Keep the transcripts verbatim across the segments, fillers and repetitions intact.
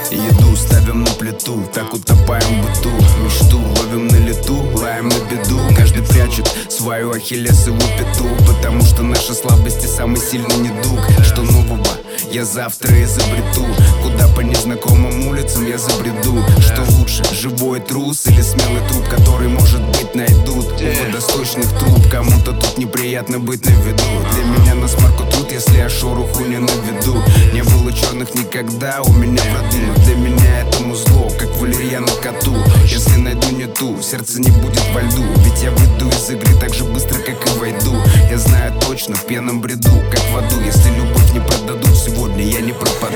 Еду ставим на плиту, так утопаем в быту. Мечту ловим на лету, лаем на беду. Каждый прячет свою ахиллесову пяту, потому что наши слабости самый сильный недуг. Что нового я завтра изобрету? Куда по незнакомым улицам я забреду? Что лучше, живой трус или смелый труп, который, может быть, найдут у водосточных труб? Кому-то тут неприятно быть на виду. Для меня насмарку тут, если я шороху не наведу. Не было черных никогда у меня в роду, но для меня этому зло, как валерьяна коту. Если найду не ту, сердце не будет во льду. Ведь я выйду из игры так же быстро, как и войду. Я знаю точно, в пьяном бреду, как в аду. Если любовь не продадут сегодня, я не пропаду.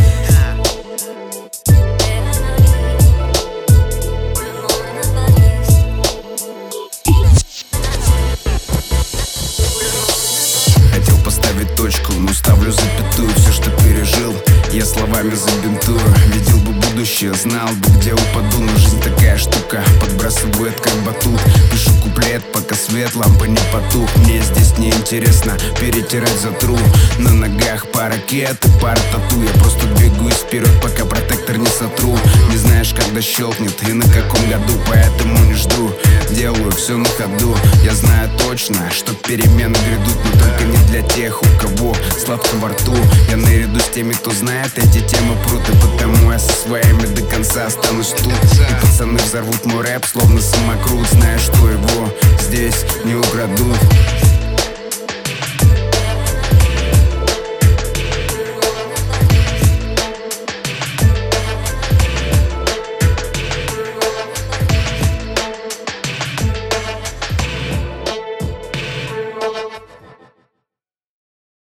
Хотел поставить точку, но ставлю запятую. Все, что пережил, я словами забинтую. Видел бы будущее, знал бы, где упаду. Но жизнь такая штука, подбрасывает как батут. Пишу куплет, пока свет лампы не потух. Мне здесь неинтересно перетирать затру. На ногах пара ракет и пара тату. Я просто двигаюсь вперед, пока протектор не сотру. Не знаешь, когда щелкнет и на каком году, поэтому не жду. Делаю все на ходу. Я знаю точно, что перемены грядут, но только не для тех, у кого сладко во рту. Я наряду с теми, кто знает эти темы прут, и потому я со своими до конца останусь тут. И пацаны взорвут мой рэп, словно самокрут, зная, что его здесь не украдут.